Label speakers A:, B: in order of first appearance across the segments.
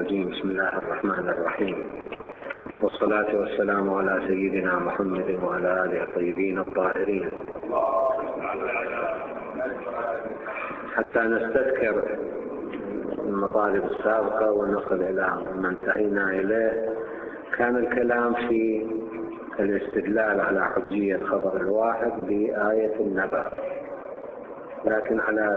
A: الرجيم. بسم الله الرحمن الرحيم، والصلاة والسلام على سيدنا محمد وعلى آله الطيبين الطاهرين. حتى نستذكر المطالب السابقة ونصل إلى ما انتهينا إليه، كان الكلام في الاستدلال على حجية خبر الواحد بآية النبأ، لكن على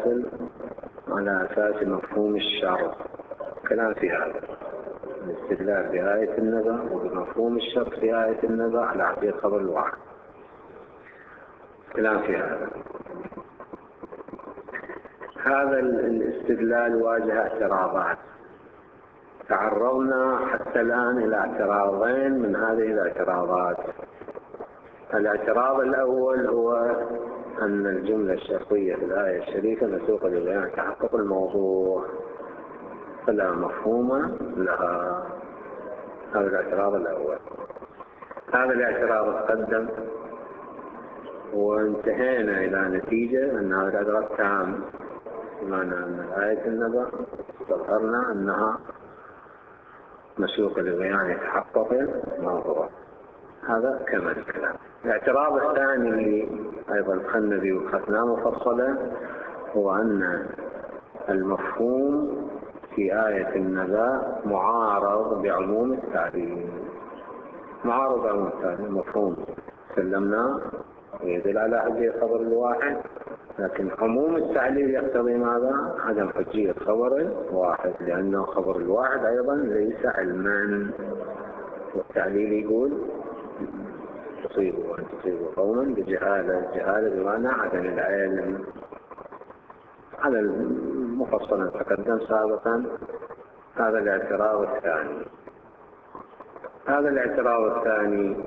A: أساس مفهوم الشرط. كلام في هذا الاستدلال بآية النبأ وبمفهوم الشرط في آية النبأ على حجية خبر الواحد. كلام في هذا الاستدلال واجه اعتراضات. تعرضنا حتى الآن إلى اعتراضين من هذه الاعتراضات. الاعتراض الأول هو أن الجملة الشرطية في الآية الشريفة مسوقة لبيان تحقق الموضوع فلا مفهوم لها. هذا الاعتراض الأول. هذا الاعتراض تقدم وانتهينا إلى نتيجة أن هذا الاعتراض تام، بمعنى أن آية النبأ استظهرنا أنها مسوقة لبيان يتحقق الموضوع. هذا كمال الكلام. الاعتراض الثاني اللي أيضا دخلنا به وبحثناه مفصلا هو أن المفهوم في آية النبأ معارض بعموم التعليل. معارض بعموم التعليل مفهوم سلمناه يدل على حجية خبر الواحد، لكن عموم التعليل يقتضي ماذا؟ عدم حجية خبر الواحد، لأنه خبر الواحد أيضا ليس علما، والتعليل يقول تصيبوا وأن تصيبوا قوما بجهالة. جهالة بمعنى عدم العلم. على المفصل تقدم سابقا. هذا الاعتراض الثاني. هذا الاعتراض الثاني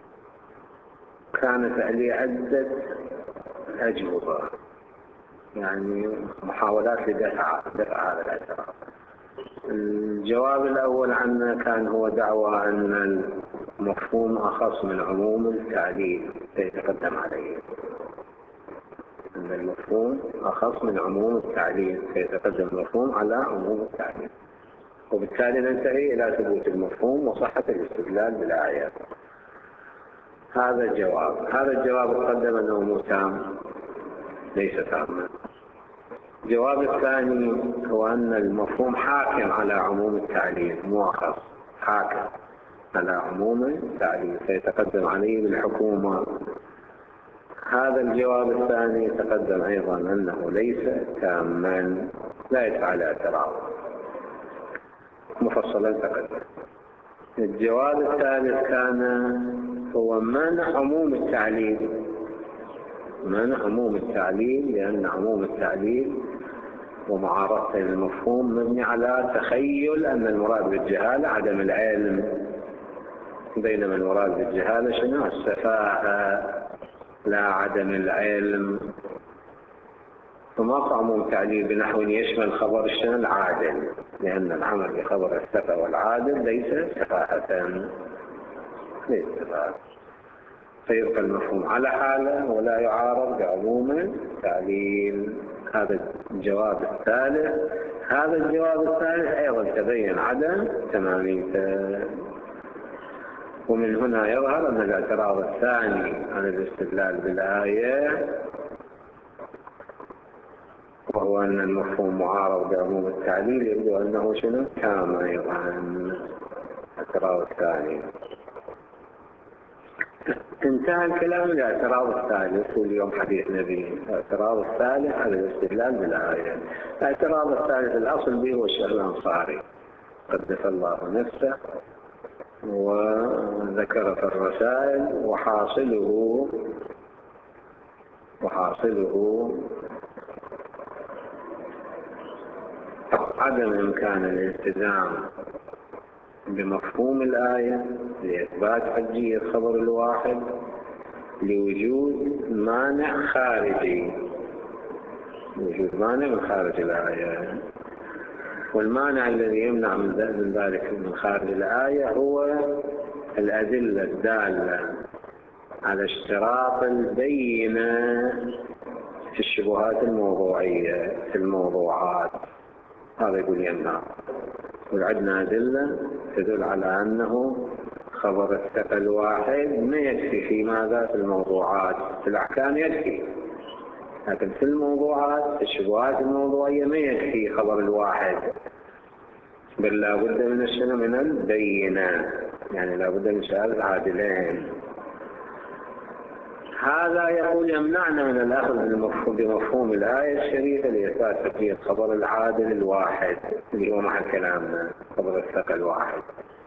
A: كانت عليه عدة أجوبة، يعني محاولات لدفع هذا الاعتراض. الجواب الأول عنه كان هو دعوى أن المفهوم أخص من عموم التعليل سيتقدم عليه. أن المفهوم أخص من عموم التعليل سيتقدم المفهوم على عموم التعليل، وبالتالي ننتهي إلى ثبوت المفهوم وصحة الاستدلال بالآيات. هذا الجواب تقدم أنه مو تام، ليس تاما. الجواب الثاني هو أن المفهوم حاكم على عموم التعليل، مو أخص، حاكم على عموم التعليل سيتقدم عليه بالحكومة. هذا الجواب الثاني تقدم أيضا أنه ليس تاما، لا يدفع على اعتراض، مفصلا تقدم. الجواب الثالث كان هو منع عموم التعليل، لأن عموم التعليل ومعارضته للمفهوم مبني على تخيل أن المراد بالجهالة عدم العلم، بينما المراد بالجهالة شنو؟ السفاهة لا عدم العلم. فما عموم تعليل بنحو يشمل خبر الشنو؟ العادل، لأن العمل بخبر السفه والعادل ليس سفاهة، ليس سفاهة. فيبقى المفهوم على حاله ولا يعارض بعموم التعليل. هذا الجواب الثالث. هذا الجواب الثالث أيضا تبين عدم تماميته، ومن هنا يظهر أن الاعتراض الثاني عن الاستدلال بالآية وهو أن المفهوم معارض بعموم التعليل يبدو أنه شنو؟ تام أيضا. الاعتراض الثاني انتهى الكلام. الاعتراض الثالث واليوم حديثنا به الاعتراض الثالث على الاستدلال بالآية. الاعتراض الثالث الأصل به هو الشيخ الأنصاري قدس الله نفسه، وذكر في الرسائل وحاصله عدم إمكان الالتزام بمفهوم الآية لإثبات حجية خبر الواحد لوجود مانع خارجي، من خارج الآية. والمانع الذي يمنع من ذلك من خارج الآية هو الأدلة الدالة على اشتراط البينة في الشبهات الموضوعية في الموضوعات. هذا يقول يمنع. وعندنا أدلة تدل على أنه خبر الثقة الواحد ما يكفي في ماذا؟ في الموضوعات. في الأحكام يكفي، لكن في الموضوعات، في الشبهات الموضوعية ما يكفي خبر الواحد، بل لا بد من الشنو؟ من البينة، يعني لا بد من شهادة عادلين. هذا يقول يمنعنا من الأخذ بمفهوم الآية الشريفة لإثبات حجية خبر العادل الواحد اللي هو محل كلامنا، خبر الثقة الواحد.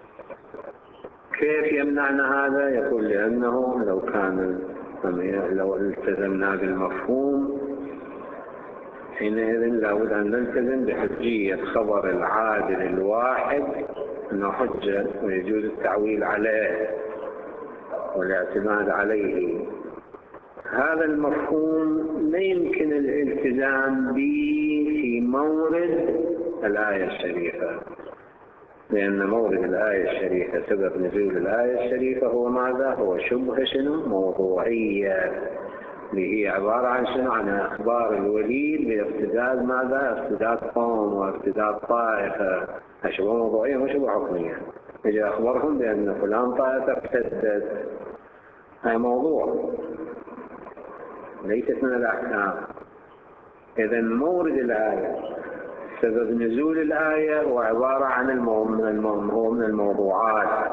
A: كيف يمنعنا هذا؟ يقول لأنه لو التزمنا بالمفهوم حينئذ لابد أن نلتزم بحجية خبر العادل الواحد أنه حجة ويجوز التعويل عليه والاعتماد عليه. هذا المفهوم لا يمكن الالتزام به في مورد الآية الشريفة، لأن مورد الآية الشريفة، سبب نزول الآية الشريفة هو ماذا؟ هو شبهة شنو؟ موضوعية، اللي هي عبارة عن شنو؟ عن أخبار الوليد بارتداد ماذا؟ ارتداد قوم وارتداد طائفة. شبهة موضوعية مش شبهة حكمية. يجي أخبرهم بأن فلان طائفة ارتدت، هذا موضوع ليست من الأحكام. إذن مورد الآية، سبب نزول الآية هو عبارة عن من الموضوعات.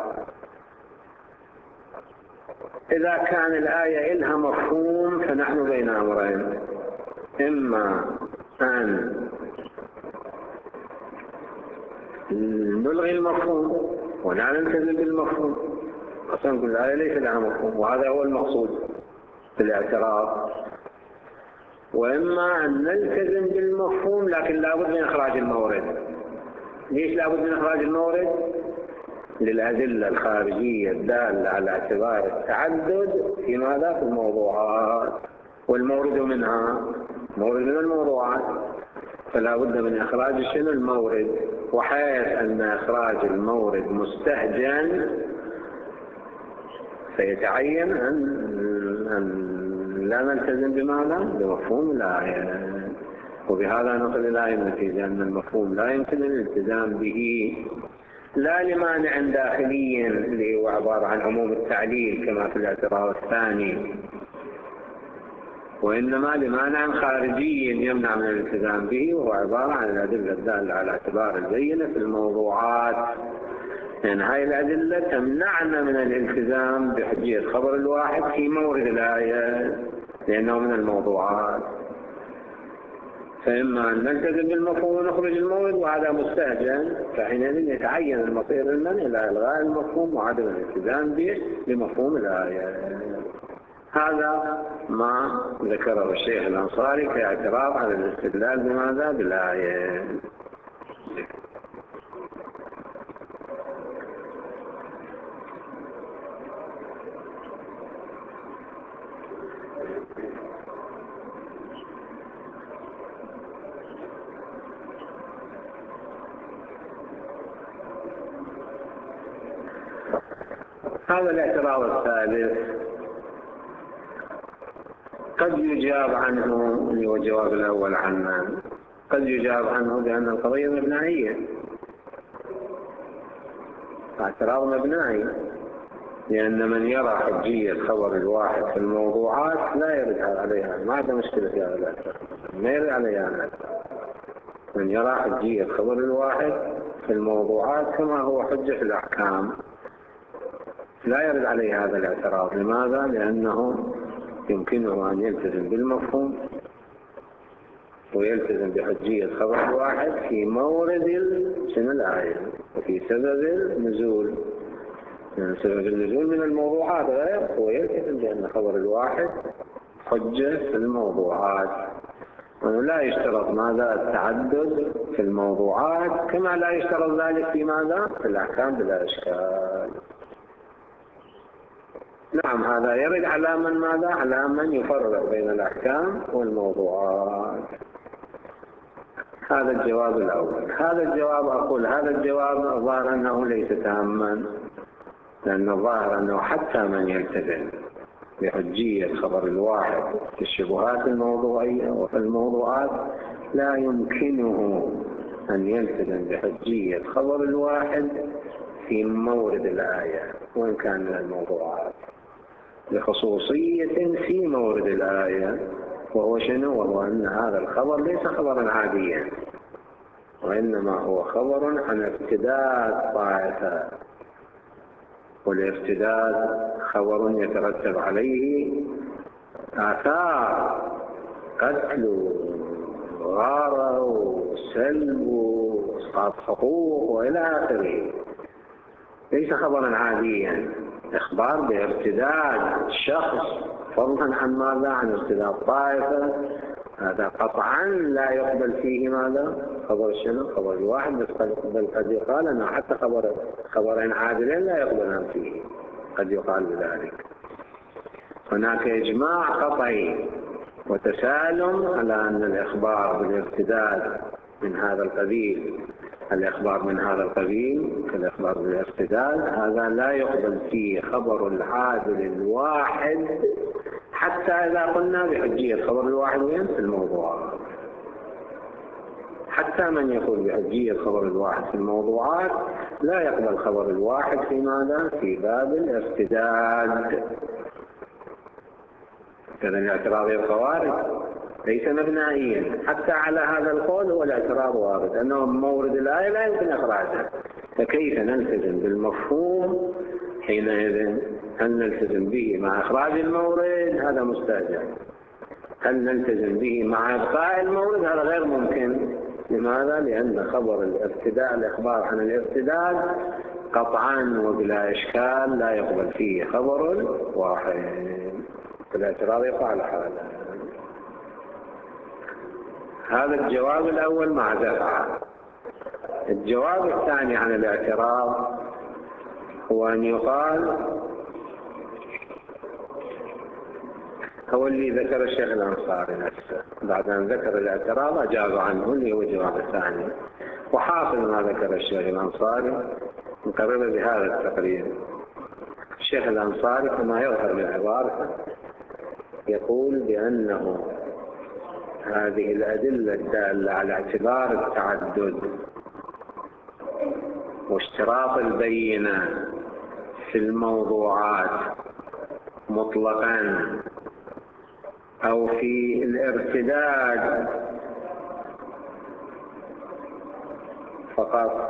A: إذا كان الآية إلها مفهوم فنحن بين أمرين: إما أن نلغي المفهوم ولا نلتزم بالمفهوم، أصلا كل الآية ليس لها مفهوم، وهذا هو المقصود في الاعتراض. وإما أن نلتزم بالمفهوم لكن لابد من إخراج المورد. ليش لابد من إخراج المورد؟ للأدلة الخارجية الدالة على اعتبار التعدد في ماذا؟ في الموضوعات، والمورد منها مورد من الموضوعات، فلا بد من إخراج شنو؟ المورد. وحيث أن إخراج المورد مستهجن فيتعين أن لا نلتزم بماذا؟ بمفهوم الآية. وبهذا نصل إلى النتيجة أن المفهوم لا يمكن الالتزام به، لا لمانع داخلي اللي هو عبارة عن عموم التعليل كما في الاعتراض الثاني، وإنما لمانع خارجي يمنع من الالتزام به، وهو عبارة عن الأدلة الدالة على اعتبار البينة في الموضوعات. يعني هاي الأدلة تمنعنا من الالتزام بحجية خبر الواحد في مورد الآية لأنه من الموضوعات. فإما أن نلتزم بالمفهوم ونخرج المورد، وهذا مستهجن، فحينئذ يتعين المصير لنا إلى إلغاء المفهوم وعدم الالتزام به بمفهوم الآية. هذا ما ذكره الشيخ الأنصاري كاعتراض على الاستدلال بماذا؟ بالآية. هذا الاعتراض الثالث قد يجاب عنه، اللي هو الجواب الأول عنه، قد يجاب عنه بأن القضية مبنائية، اعتراض مبنائي، لأن من يرى حجية خبر الواحد في الموضوعات لا يرد عليها، ما عنده مشكلة في هذا الاعتراض، ما يرد عليها. من يرى حجية خبر الواحد في الموضوعات كما هو حجة في الأحكام لا يرد عليه هذا الاعتراض. لماذا؟ لأنه يمكنه أن يلتزم بالمفهوم ويلتزم بحجية خبر الواحد في مورد شنو؟ الآية، وفي سبب النزول. يعني سبب النزول من الموضوعات غير، هو يلتزم بأن خبر الواحد حجة في الموضوعات، ولا يشترط ماذا؟ التعدد في الموضوعات، كما لا يشترط ذلك في ماذا؟ في الأحكام بلا إشكال. نعم، هذا يرد على من ماذا؟ على من يفرق بين الأحكام والموضوعات. هذا الجواب الأول. هذا الجواب أقول هذا الجواب الظاهر أنه ليس تاما، لأن الظاهر أنه حتى من يلتزم بحجية خبر الواحد في الشبهات الموضوعية وفي الموضوعات لا يمكنه أن يلتزم بحجية خبر الواحد في مورد الآية وإن كان من الموضوعات، لخصوصية في مورد الآية، وهو شنو؟ وهو أن هذا الخبر ليس خبرا عاديا، وإنما هو خبر عن ارتداد طائفة، والارتداد خبر يترتب عليه آثار قتل وغارة وسلب وإسقاط حقوق وإلى آخره، ليس خبرا عاديا. إخبار بارتداد شخص فضلا عن ماذا؟ عن ارتداد طائفة، هذا قطعا لا يقبل فيه ماذا؟ خبر شنو؟ خبر الواحد، بل قد يقال أنه حتى خبرين عادلين لا يقبلان فيه، قد يقال بذلك. هناك إجماع قطعي وتسالم على أن الإخبار بالارتداد من هذا القبيل، الإخبار من هذا القبيل كالإخبار بالارتداد، هذا لا يقبل فيه خبر العادل الواحد، حتى إذا قلنا بحجية خبر الواحد وين؟ في الموضوعات. حتى من يقول بحجية خبر الواحد في الموضوعات لا يقبل خبر الواحد في ماذا؟ في باب الارتداد. كذا الاعتراض الخوارج ليس مبنائيا، حتى على هذا القول هو الاعتراض وارد أنه مورد الآية لا يمكن إخراجه، فكيف نلتزم بالمفهوم حينئذ؟ هل نلتزم به مع إخراج المورد؟ هذا مستهجن. هل نلتزم به مع إبقاء المورد؟ هذا غير ممكن. لماذا؟ لأن خبر الارتداد، الإخبار عن الارتداد قطعا وبلا إشكال لا يقبل فيه خبر واحد. الاعتراض يقع على هذا الجواب الأول مع دفعة. الجواب الثاني عن الاعتراض هو أن يقال، هو اللي ذكر الشيخ الأنصاري نفسه بعد أن ذكر الاعتراض أجاب عنه، اللي هو الجواب الثاني. وحاصل ما ذكر الشيخ الأنصاري مقرر بهذا التقرير. الشيخ الأنصاري كما يظهر من عبارته يقول بأنه هذه الأدلة الدالة على اعتبار التعدد واشتراط البينة في الموضوعات مطلقا أو في الارتداد فقط،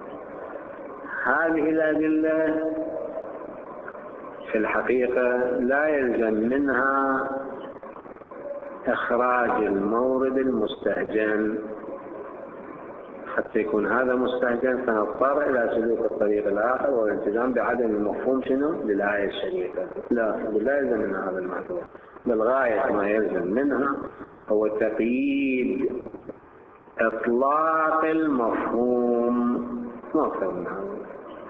A: هذه الأدلة في الحقيقة لا يلزم منها إخراج المورد المستهجن. حتى يكون هذا مستهجن فنضطر إلى سلوك الطريق الآخر والالتزام بعدم المفهوم شنو؟ للآية الشريفة. لا يلزم منها هذا المحذور، بل غاية ما يلزم منها هو تقييد إطلاق المفهوم، ما أكثر من هذا.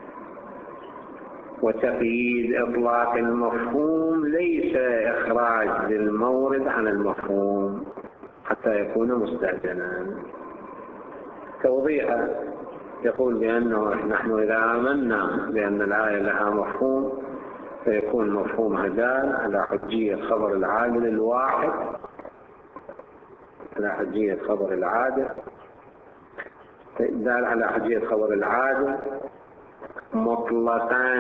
A: وتقييد إطلاق المفهوم ليس إخراج للمورد عن المفهوم حتى يكون مستهجنا. توضيحا يقول بأنه نحن إذا آمنا بأن الآية لها مفهوم فيكون مفهومها دال على حجية خبر العادل الواحد، على حجية خبر العادل، دال على حجية خبر العادل مطلقا،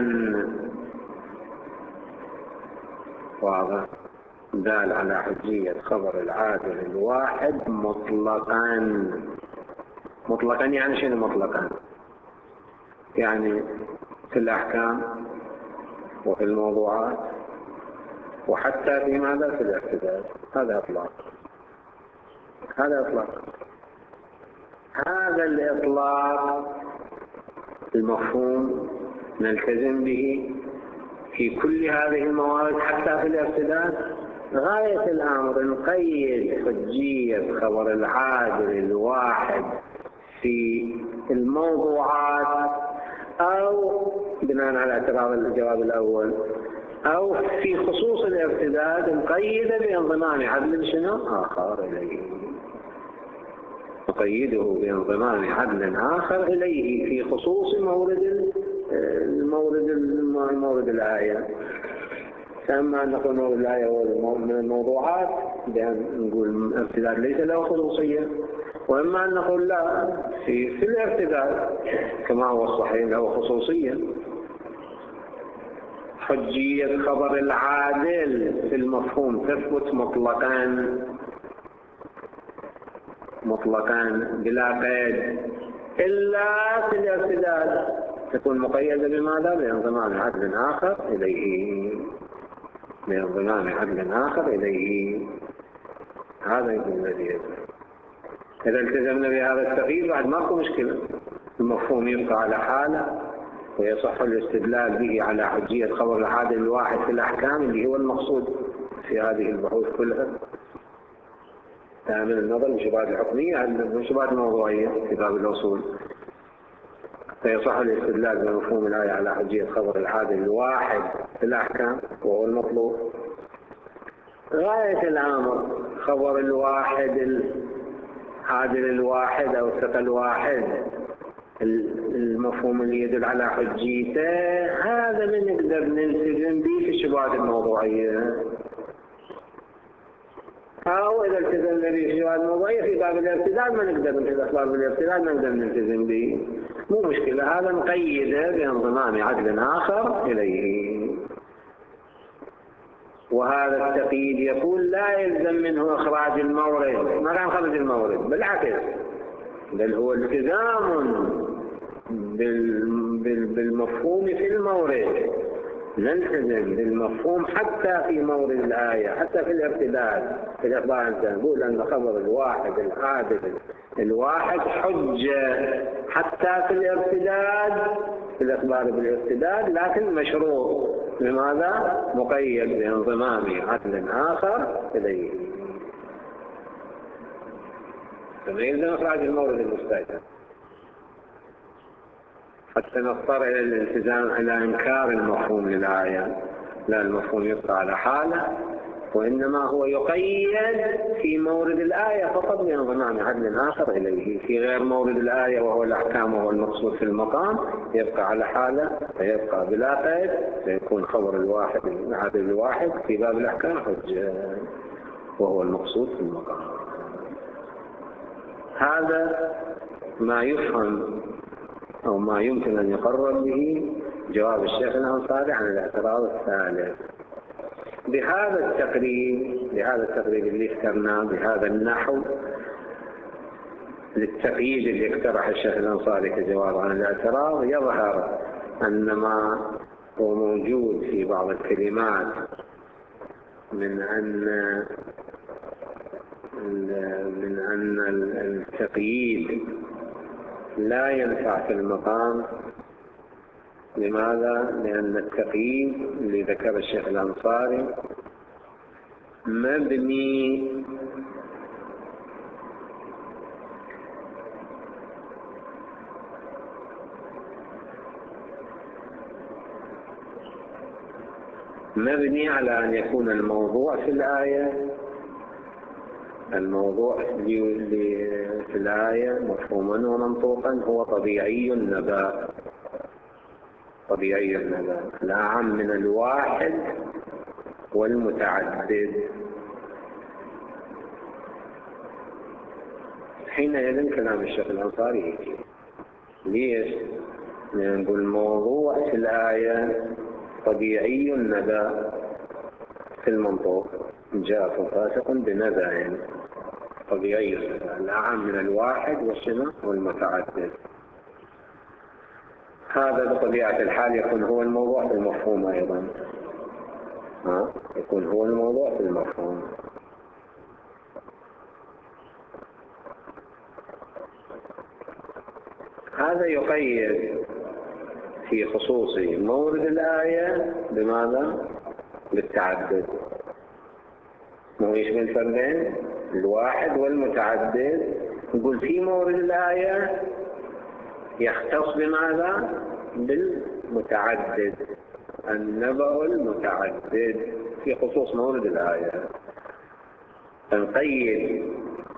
A: واضح، دال على حجية خبر العادل الواحد مطلقا. مطلقا يعني شنو مطلقا؟ يعني في الأحكام وفي الموضوعات وحتى في ماذا؟ في الارتداد. هذا إطلاق، هذا إطلاق. هذا الإطلاق المفهوم نلتزم به في كل هذه الموارد حتى في الارتداد. غاية الأمر نقيد حجية خبر العادل الواحد في الموضوعات أو بناء على اعتراض الجواب الأول أو في خصوص الارتداد نقيد بانضمام عدل شنو آخر إليه، نقيده بانضمام عدل آخر إليه في خصوص مورد الآية. فأما أن نقول مورد الآية هو من الموضوعات بأن نقول الارتداد ليس له خصوصية، وإما أن نقول لا، في الارتداد كما هو الصحيح له خصوصية. حجية خبر العادل في المفهوم تثبت مطلقا بلا قيد، إلا في الارتداد تكون مقيدة بماذا؟ بانضمام عدل آخر إليه. هذا يكون الذي يجب. إذا التزمنا بهذا التقييد بعد ماكو مشكلة، المفهوم يبقى على حاله ويصح الاستدلال به على حجية خبر العادل الواحد في الأحكام اللي هو المقصود في هذه البحوث كلها. من النظر للشبهات الحكمية والشبهات الموضوعية في باب الأصول، فيصح الاستدلال بمفهوم الآية على حجية خبر العادل الواحد في الأحكام وهو المطلوب. غاية الأمر خبر الواحد العادل الواحد أو الثقة الواحد، المفهوم اللي يدل على حجيته، هذا اللي نقدر نلتزم به في الشبهات الموضوعية. أو إذا التزمنا به في الشبهات الموضوعية في باب الارتداد ما نقدر، في باب الارتداد ما نقدر نلتزم به، مو مشكلة، هذا مقيدة بانضمام عدل آخر إليه. وهذا التقييد يقول لا يلزم منه إخراج المورد، ما كان خرج المورد، بالعكس بل هو التزام بالمفهوم في المورد. نلتزم بالمفهوم حتى في مورد الآية، حتى في الارتداد، في الإخبار نقول أن خبر الواحد العادل الواحد حجة حتى في الارتداد، في الإخبار بالارتداد، لكن مشروط لماذا؟ مقيد بانضمام عدل آخر إليه. فما يلزم إخراج المورد المستأجر حتى نضطر إلى الالتزام على إنكار المفهوم للآية. لا، المفهوم يبقى على حاله، وإنما هو يقيد في مورد الآية فقط بانضمام عدل آخر إليه. في غير مورد الآية وهو الأحكام وهو المقصود في المقام يبقى على حاله فيبقى بلا قيد، فيكون خبر الواحد العادل الواحد في باب الأحكام حجة وهو المقصود في المقام. هذا ما يفهم أو ما يمكن أن يقرر به جواب الشيخ الأنصاري عن الاعتراض الثالث. بهذا التقرير اللي اخترناه بهذا النحو للتقييد اللي اقترح الشيخ الأنصاري كجواب عن الاعتراض، يظهر أن ما هو موجود في بعض الكلمات من أن التقييد لا ينفع في المقام. لماذا؟ لأن التقييد اللي ذكر الشيخ الأنصاري مبني على أن يكون الموضوع في الآية، في الآية مفهوما ومنطوقا هو طبيعي النبأ، لا عام من الواحد والمتعدد. حينئذ كلام الشيخ الأنصاري ليش؟ لأن الموضوع في الآية طبيعي النبأ، في المنطوق جاء فاسق بنبأ طبيعي النبأ، لا عام من الواحد والمتعدد. هذا بطبيعة الحال يكون هو الموضوع في المفهوم أيضا، يكون هو الموضوع في المفهوم. هذا يقيد في خصوص مورد الآية بماذا؟ بالتعدد. مو يشمل الفردين الواحد والمتعدد، نقول في مورد الآية يختص بماذا؟ بالمتعدد، النبأ المتعدد في خصوص مورد الآية. نقيد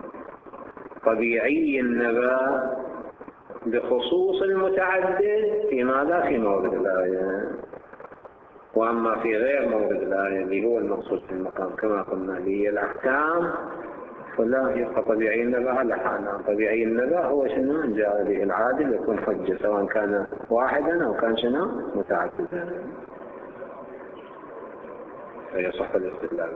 A: طبيعي النبأ بخصوص المتعدد في ماذا؟ في مورد الآية. وأما في غير مورد الآية اللي هو المقصود في المقام كما قلنا اللي هي الأحكام، ولا يبقى طبيعي النبأ على حاله. طبيعي النبأ هو شنو؟ إن جاء به العادل يكون حجة، سواء كان واحدا أو كان شنو؟ متعددا، فيصح الاستدلال.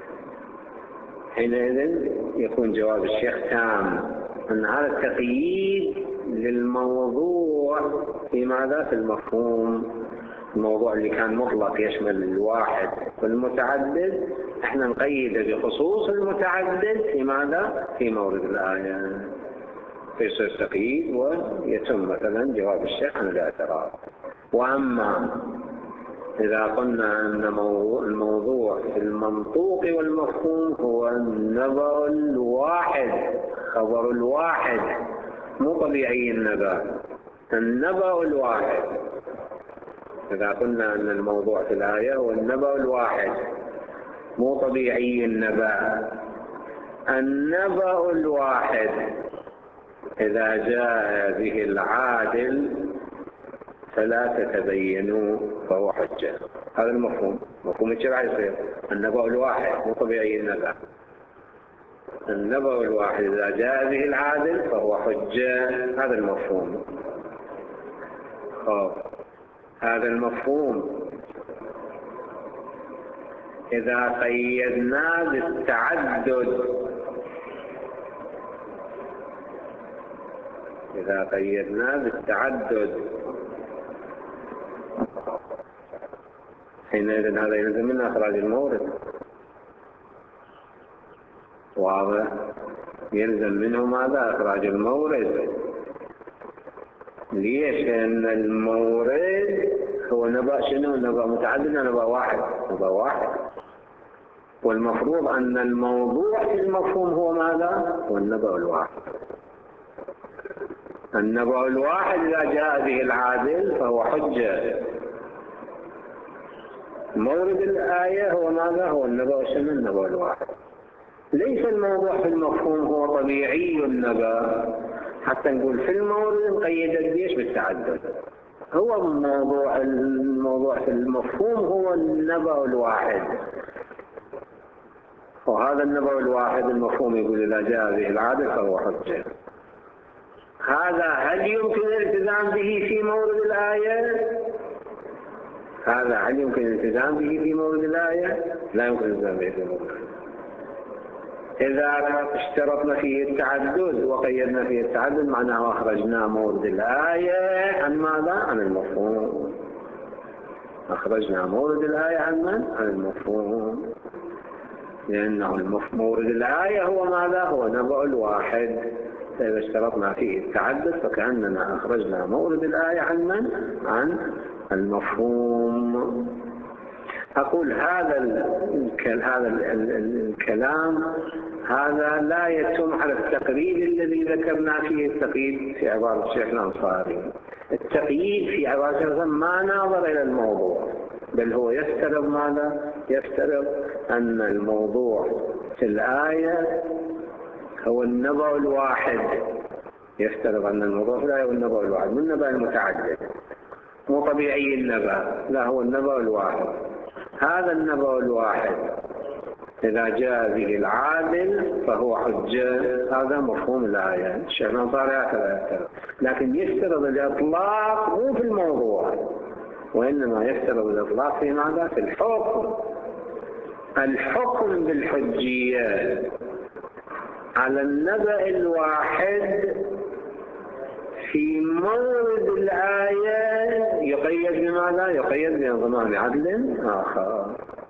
A: حينئذ يكون جواب الشيخ تام أن هذا التقييد للموضوع في ماذا؟ في المفهوم. الموضوع اللي كان مطلق يشمل الواحد والمتعدد، احنا نقيده بخصوص المتعدد في ماذا؟ في مورد الآية، فيصير تقييد ويتم مثلا جواب الشيخ عن الاعتراض. وأما إذا قلنا أن الموضوع في المنطوق والمفهوم هو النبأ الواحد، خبر الواحد، مو طبيعي النبأ، النبأ الواحد. إذا قلنا أن الموضوع في الآية هو النبأ الواحد مو طبيعي النبأ، النبأ الواحد إذا جاء به العادل فلا تتبينوا فهو حجة. هذا المفهوم، مفهوم الشرع يصير النبأ الواحد مو طبيعي النبأ، النبأ الواحد إذا جاء به العادل فهو حجة. هذا المفهوم. هذا المفهوم إذا قيدناه بالتعدد، إذا قيدناه بالتعدد حينئذ هذا يلزم من إخراج المورد. واضح؟ يلزم منه ماذا؟ إخراج المورد. ليش؟ لأن المورد هو نبأ شنو؟ نبأ متعدد، نبأ واحد، نبأ واحد. والمفروض أن الموضوع في المفهوم هو ماذا؟ هو النبأ الواحد. النبأ الواحد إذا جاء به العادل فهو حجة. مورد الآية هو ماذا؟ هو النبأ شنو؟ النبأ الواحد. ليس الموضوع في المفهوم هو طبيعي النبأ حتى نقول في المورد نقيد قديش بالتعدد. هو الموضوع في المفهوم هو النبأ الواحد، وهذا النبأ الواحد المفهوم يقول إذا جاء به العادل فهو حجة. هذا هل يمكن الالتزام به في مورد الآية؟ هذا هل يمكن الالتزام به في مورد الآية؟ لا يمكن الالتزام به في مورد الآية. إذا اشترطنا فيه التعدد وقيدنا فيه التعدد معناه أخرجنا مورد الآية عن ماذا؟ عن المفهوم. أخرجنا مورد الآية عن من؟ عن المفهوم، لأنه مورد الآية هو ماذا؟ هو نبأ الواحد. فإذا اشترطنا فيه التعدد فكأننا أخرجنا مورد الآية عن من؟ عن المفهوم. أقول هذا الكلام هذا لا يتم على التقييد الذي ذكرنا فيه، التقييد في عبارة الشيخ الأنصاري. التقييد في عبارة الشيخ ما ناظر إلى الموضوع، بل هو يفترض ماذا؟ يفترض أن الموضوع في الآية هو النبأ الواحد. يفترض أن الموضوع في الآية هو النبأ الواحد، من النبأ المتعدد، مو طبيعي النبأ، لا هو النبأ الواحد. هذا النبأ الواحد إذا جاء به العادل فهو حجة. هذا مفهوم الآية. الشيخ الأنصاري هكذا يفترض، لكن يفترض الإطلاق مو في الموضوع، وإنما يفترض الإطلاق في ماذا؟ في الحكم. الحكم بالحجية على النبأ الواحد في مورد الآية يقيد بماذا؟ يقيد بانضمام عدل آخر.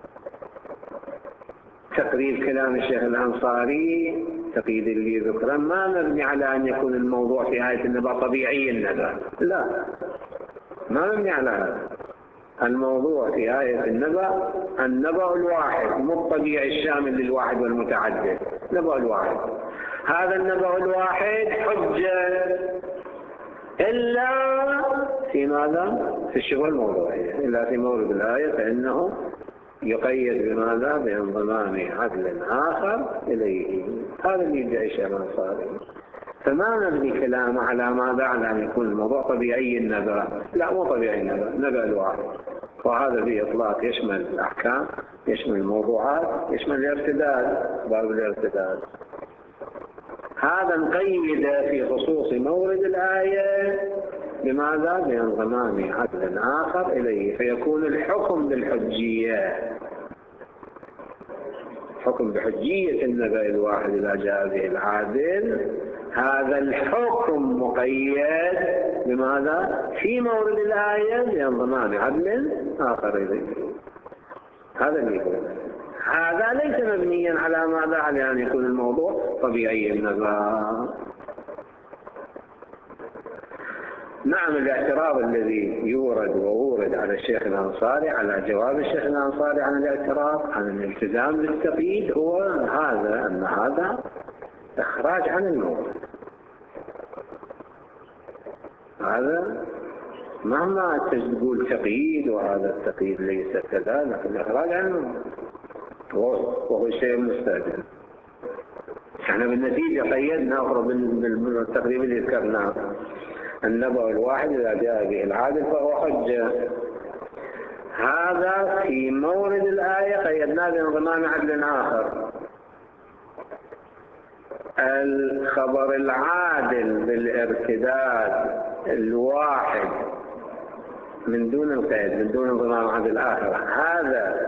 A: تقرير كلام الشيخ الأنصاري تقييد اللي ذكره ما مبني على أن يكون الموضوع في آية النبأ طبيعي النبأ، لا، ما مبني على هذا. الموضوع في آية النبأ الواحد مو الطبيعي الشامل للواحد والمتعدد، النبأ الواحد. هذا النبأ الواحد حجة إلا في ماذا؟ في الشبهة الموضوعية. إلا في مورد الآية فإنه يقيد بماذا؟ بانضمام عدل آخر إليه. هذا اللي يدعي الشيخ الأنصاري. فما نبني كلامه على ماذا؟ على أن يكون الموضوع طبيعي النبأ، لا مو طبيعي النبأ، نبأ الواحد. وهذا بإطلاق يشمل الأحكام، يشمل الموضوعات، يشمل الارتداد، باب الارتداد. هذا نقيد في خصوص مورد الآية بماذا؟ بانضمام عدل آخر إليه، فيكون الحكم بالحجية، حكم بحجية النبأ الواحد إذا جاء به العادل، هذا الحكم مقيد بماذا؟ في مورد الآية بانضمام عدل آخر إليه. هذا اللي يقول. هذا ليس مبنيا على ماذا؟ على أن يكون الموضوع طبيعي النبأ. نعم، الاعتراض الذي يورد وورد على الشيخ الأنصاري، على جواب الشيخ الأنصاري عن الاعتراض عن الالتزام بالتقييد، هو هذا، أن هذا إخراج عن المورد. هذا مهما تقول تقييد وهذا التقييد ليس كذا، لكن إخراج عن المورد وهو شيء مستعجل. احنا بالنتيجة قيدنا بالتقريب اللي ذكرناه، النبأ الواحد إذا جاء به العادل فهو حجة. هذا في مورد الآية قيدناه بانضمام عدل آخر. الخبر العادل بالارتداد الواحد من دون القيد، من دون انضمام عدل آخر، هذا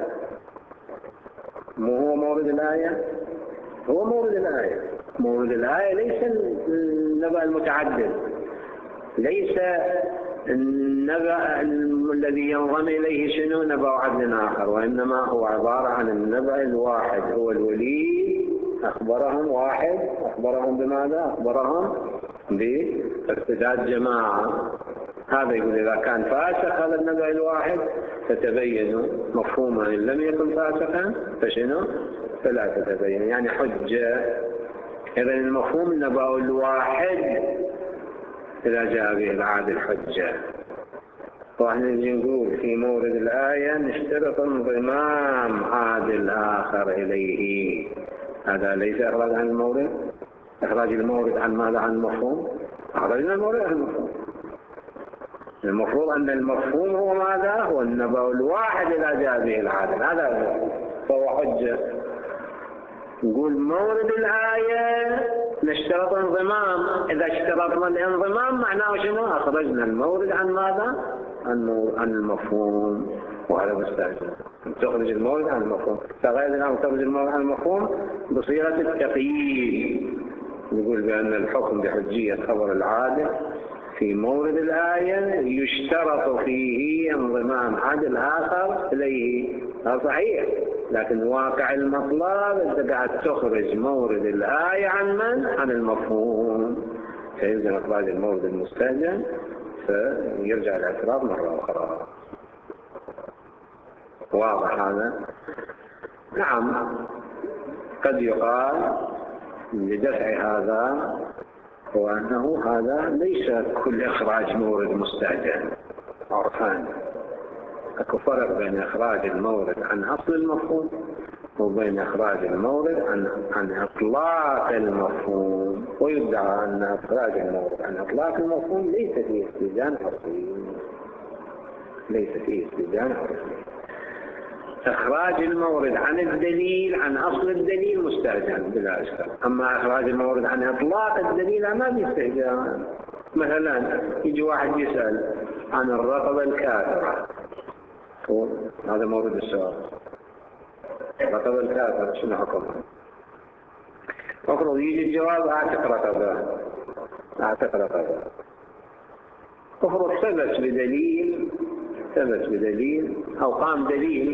A: مو هو مورد الآية؟ هو مورد الآية. مورد الآية ليس النبأ المتعدد، ليس النبأ الذي ينضم إليه شنو نبأ عدل آخر، وإنما هو عبارة عن النبأ الواحد. هو الولي أخبرهم واحد، أخبرهم بماذا؟ أخبرهم بارتداد جماعة. هذا يقول إذا كان فاسق هذا النبأ الواحد فتبينوا مفهومه، إن لم يكن فاسقا فشنو؟ فلا تتبين، يعني حجة. إذا المفهوم النبأ الواحد إذا جاء به العادل حجة. وإحنا نقول في مورد الآية نشترط انضمام عادل آخر إليه. هذا ليس إخراج عن المورد. إخراج المورد عن ماذا؟ عن المفهوم. أخرجنا المورد عن المفهوم. المفروض أن المفهوم هو ماذا؟ هو النبأ الواحد إذا جاء به العادل، هذا المفهوم فهو حجة. نقول مورد الآية نشترط انضمام. إذا اشترطنا الانضمام معناه شنو؟ أخرجنا المورد عن ماذا؟ عن المفهوم، وهذا مستعجل. تخرج المورد عن المفهوم، فغير الآن تخرج المورد عن المفهوم بصيغة التقييد. نقول بأن الحكم بحجية خبر العادل في مورد الآية يشترط فيه انضمام عدل آخر إليه. هذا صحيح، لكن واقع المطلب أنت قاعد تخرج مورد الآية عن من؟ عن المفهوم، فيلزم إخراج المورد المستهجن، فيرجع الاعتراض مرة أخرى. واضح هذا؟ نعم، قد يقال لدفع هذا هو أنه هذا ليس كل إخراج مورد مستهجن عرفان. اكو فرق بين إخراج المورد عن أصل المفهوم وبين إخراج المورد عن إطلاق المفهوم. ويدعى أن إخراج المورد عن إطلاق المفهوم ليس فيه استئذان عرفي، ليس فيه استئذان عرفي. إخراج المورد عن الدليل، عن أصل الدليل مستهجن بلا إشكال، أما إخراج المورد عن إطلاق الدليل ما بيستهجن. مثلا يجي واحد يسأل عن الرقبة الكافرة، هذا مورد السؤال، الرقبة الكافرة شنو حكمها؟ المفروض يجي الجواب أعتق رقبة، أعتق رقبة. المفروض ثبت بدليل أو قام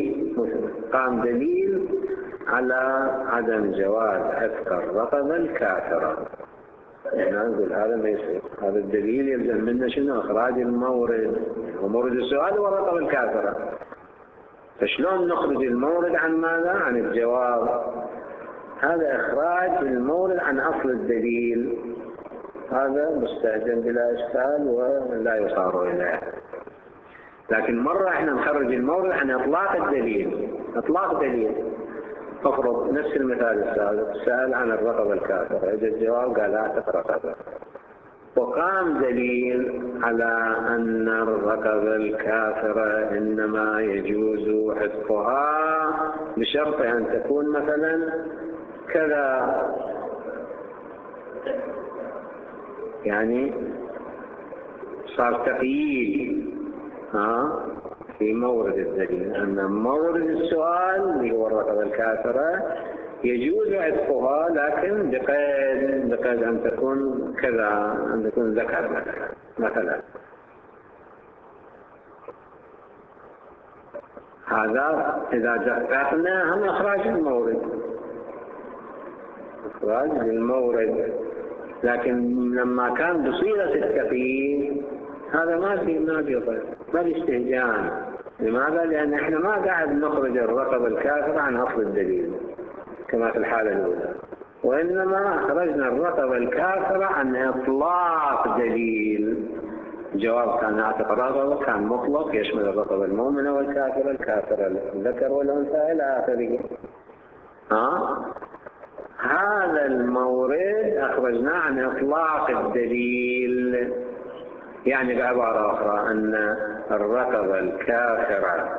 A: دليل على عدم جواز عتق الرقبة الكافرة. نقول هذا ما يصير، هذا الدليل يلزم منه شنو؟ إخراج المورد، ومورد السؤال هو الرقبة الكافرة. فشلون نخرج المورد عن ماذا؟ عن الجواب. هذا إخراج المورد عن أصل الدليل، هذا مستهجن بلا إشكال ولا يصار إليه. لكن مرة احنا نخرج المورد عن إطلاق الدليل، إطلاق دليل. افرض نفس المثال السابق، سأل عن الرقبة الكافرة، إذا الجواب قال أعتق رقبة، وقام دليل على أن الرقبة الكافرة إنما يجوز عتقها بشرط أن تكون مثلا كذا، يعني صار تقييد في مورد الدليل، أن مورد السؤال اللي هو الرقبة الكافرة يجوز عتقها، لكن بقيد أن تكون كذا، أن تكون ذكر مثلا. هذا إذا دققنا هم إخراج المورد، لكن لما كان بصيغة التقييد هذا ما في استهجان. لماذا؟ لأن احنا ما قاعد نخرج الرقبة الكافرة عن أصل الدليل كما في الحالة الأولى، وإنما أخرجنا الرقبة الكافرة عن إطلاق دليل. الجواب كان اعتق الرقبة كان مطلق يشمل الرقبة المؤمنة والكافرة، الكافرة الذكر والأنثى إلى آخره. هذا المورد أخرجناه عن إطلاق الدليل، يعني بعبارة أخرى أن الرقبة الكافرة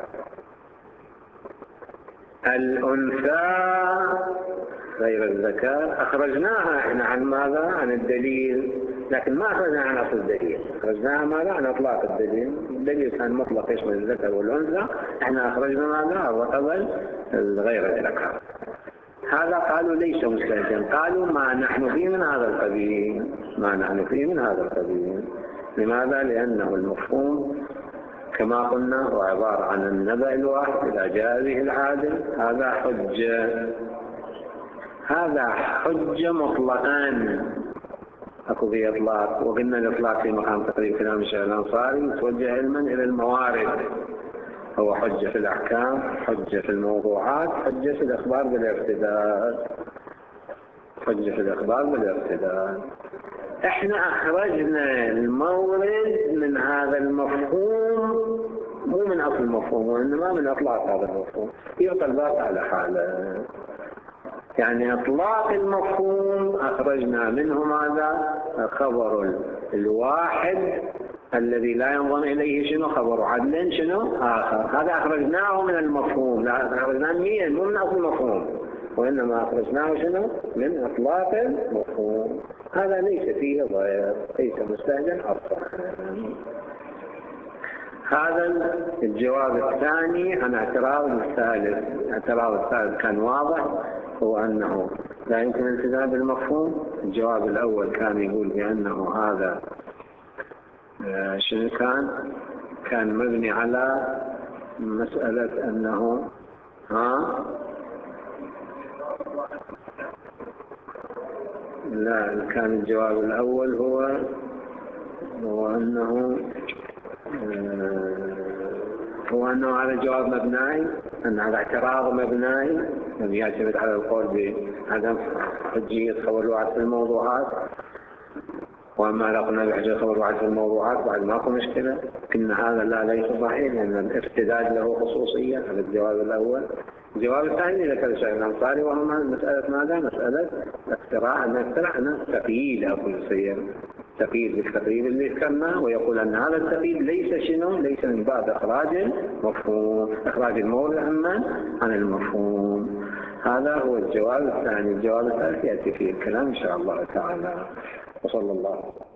A: الأنثى غير الذكر أخرجناها إحنا عن ماذا؟ عن الدليل، لكن ما أخرجنا عن أصل الدليل، أخرجناها ماذا؟ عن إطلاق الدليل. الدليل كان مطلق يشمل الذكر والأنثى، إحنا أخرجنا ماذا؟ الرقبة غير الذكر. هذا قالوا ليس مستهجن، قالوا ما نحن فيه من هذا القبيل. لماذا؟ لأنه المفهوم كما قلنا هو عبارة عن النبأ الواحد إذا جاء به العادل، هذا حجة مطلقا، أكو به إطلاق. وقلنا الإطلاق في مقام تقريب كلام الشيخ الأنصاري يتوجه علما إلى الموارد، هو حجة في الأحكام، حجة في الموضوعات، حجة في الإخبار بالارتداد. احنا أخرجنا المورد من هذا المفهوم، مو من أصل المفهوم، وإنما من إطلاق هذا المفهوم. يعطى الباقي على حاله، يعني إطلاق المفهوم أخرجنا منه ماذا؟ خبر الواحد الذي لا ينظم إليه خبر عدل آخر. هذا أخرجناه من المفهوم، لا أخرجناه مو من أصل المفهوم، وإنما أخرجناه من إطلاق المفهوم. هذا ليس فيه ضير، ليس مستهجن أصلا. هذا الجواب الثاني عن اعتراض الثالث كان واضح، هو أنه لا يمكن الالتزام بالمفهوم. الجواب الأول كان يقول بأنه هذا شنو كان مبني على مسألة أنه لا، كان الجواب الأول هو أنه هذا جواب مبنائي، أن هذا اعتراض مبنائي الذي يعتمد على القول بعدم حجية خبر الواحد في الموضوعات. وأما لو قلنا بحجية خبر الواحد في الموضوعات بعد ماكو مشكلة، لكن هذا ليس صحيح، لأن الارتداد له خصوصية. هذا الجواب الأول. الجواب الثاني ذكر الشيخ الأنصاري، وهو مسألة ماذا؟ مسألة اقتراع، أن تقييد أبو يصير تقييد بالتقييد اللي ذكرناه، ويقول أن هذا التقييد ليس من باب إخراج المورد عن المفهوم. هذا هو الجواب الثاني. الجواب الثالث يأتي فيه الكلام إن شاء الله تعالى. وصلى الله